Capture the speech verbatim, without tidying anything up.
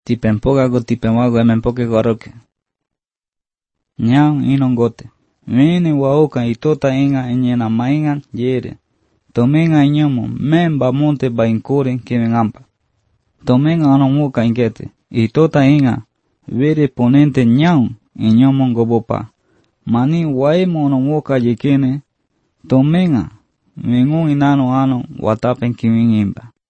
Tipempoga go tipemago emempoke goroke. Nyang inongote. Mene waoka itota inga enyena maingan yere. Tomenga inyomo memba monte ba inkore kemengampa. Tomenga anomuka inkete. Itota inga vere ponente nyang inyomo ngobopa. Mani waemo anomuka yekene. Tomenga mengun inano ano watapen kiwingimba.